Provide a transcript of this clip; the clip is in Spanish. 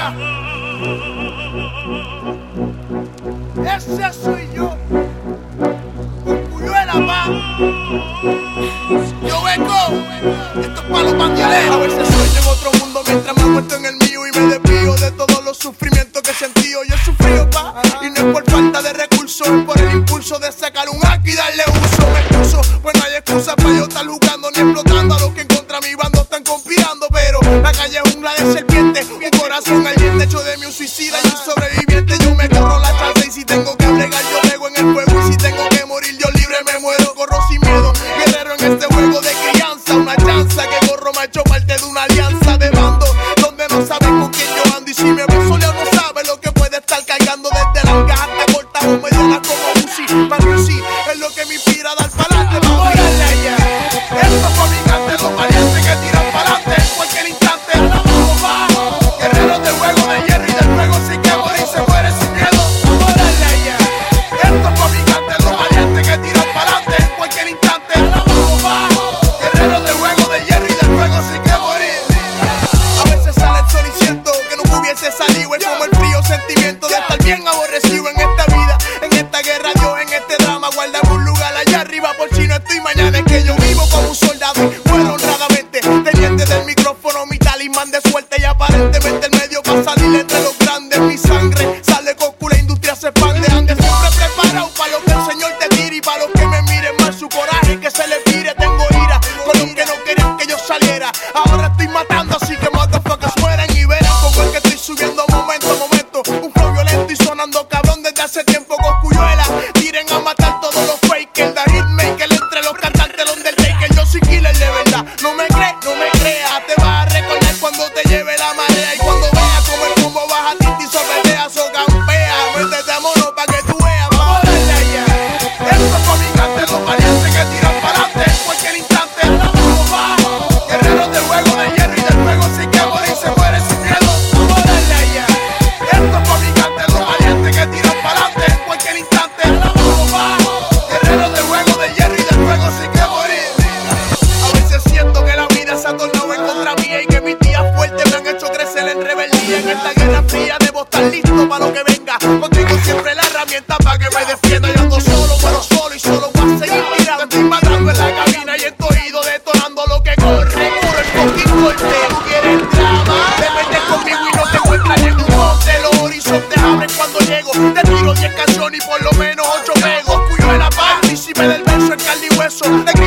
Ese soy yo. Cosculluela, pa. Yo vengo. Esto es pa' los bandoleros. A veces sueño en otro mundo mientras me acuesto en el mío y me desvío de todos los sufrimientos que he sentido. Yo he sufrido, pa. Y no es por falta de recursos, es por el impulso de sacar un hack y darle uso. Me excuso, pues no hay excusa para yo estar jugando ni explotando a los que en contra mi bando están conspirando. Pero la calle es jungla de serpiente, un corazón ardiente hecho de mí un suicida y un sobreviviente. Yo me corro la chance y si tengo que bregar yo brego en el fuego. Y si tengo que morir yo libre me muero, corro sin miedo. Guerrero en este juego de crianza, una chanza que corro me ha hecho parte de una alianza de bando donde no saben con quién yo ando. Y si me ves soleado no sabe lo que puede estar cargando desde largas hasta cortas o medianas como Uzi. Manusi es lo que me inspira a dar pa'lante. Vamos a darle allá. Esto es mi cante, los valientes que tiran pa'lante en cualquier instante. Vamos bajo, guerreros del juego de hierro y del fuego sin que morir se muere sin miedo. Vamos a darle allá. Esto es mi cante, los valientes que tiran pa'lante en cualquier instante. Vamos bajo, guerreros del juego de hierro y del fuego sin que morir. A veces sale el sol y siento que nunca hubiese salido. Es como el frío sentimiento de estar bien aborrecido en esta vida, en esta guerra, yo en este drama. Guardame un lugar allá arriba por si no estoy mañana. Es que yo vivo como un soldado y muero honradamente, teniente del micrófono, mi talismán de suerte. Y aparentemente el medio va a salir entre los grandes. Mi sangre sale con la industria se expande. Ande siempre preparado para lo que el Señor te tire y para los que me miren mal su coraje que se les pire. Tengo ira con los que no querían que yo saliera. Ahora estoy matando así que motherfuckers mueren y verán cómo es que estoy subiendo momento a momento. Un flow violento y sonando cabrón desde hace tiempo. Cosculluela, tiren a matar todos los fakers, the hitmaker entre los cantantes, los undertaker. Yo soy killer de verdad, no me crees, no me creas. Te vas a recordar cuando te lleve la marea y cuando veas como el combo baja ti y sorbeteas o campea. Métete a mono pa' que tú veas. Vamos a darle allá. Esto es mi cante, los valientes que tiran pa'lante en cualquier instante. Vamos bajo, guerreros del juego de hierro y del fuego sin que morir se muere sin miedo. Vamos a darle allá. Esto es mi cante, los valientes que tiran pa'lante en cualquier instante. Vamos bajo, guerreros del juego de hierro y del fuego sin que morir. A veces siento que la vida se ha tornado en contra mía y que mis días fuertes me han hecho crecer en rebeldía. En esta guerra fría debo estar listo para lo que venga. Contigo siempre la herramienta para que me defienda. Yo ando solo, pero solo y solo voy a seguir tirando. Estoy matando en la cabina y en tu oído detonando lo que corre. Puro el fucking golpe. Tú quieres drama, te metes conmigo y no te encuentras en un monte. Los horizontes abren cuando llego. Te tiro 10 canciones y por lo menos 8 pegos. Cosculluela, pa, príncipe del verso en carne y hueso.